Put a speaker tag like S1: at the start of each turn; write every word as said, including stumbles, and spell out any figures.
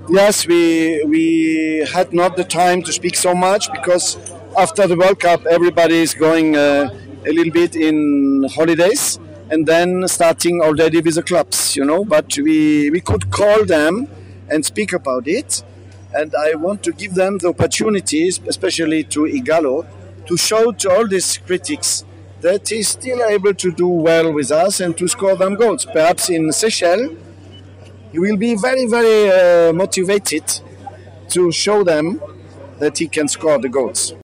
S1: Yes, we we had not the time to speak so much because after the World Cup, everybody is going uh, a little bit in holidays and then starting already with the clubs, you know. But we we could call them and speak about it, and I want to give them the opportunities, especially to Igalo, to show to all these critics that he's still able to do well with us and to score them goals. Perhaps in Seychelles, he will be very, very uh, motivated to show them that he can score the goals.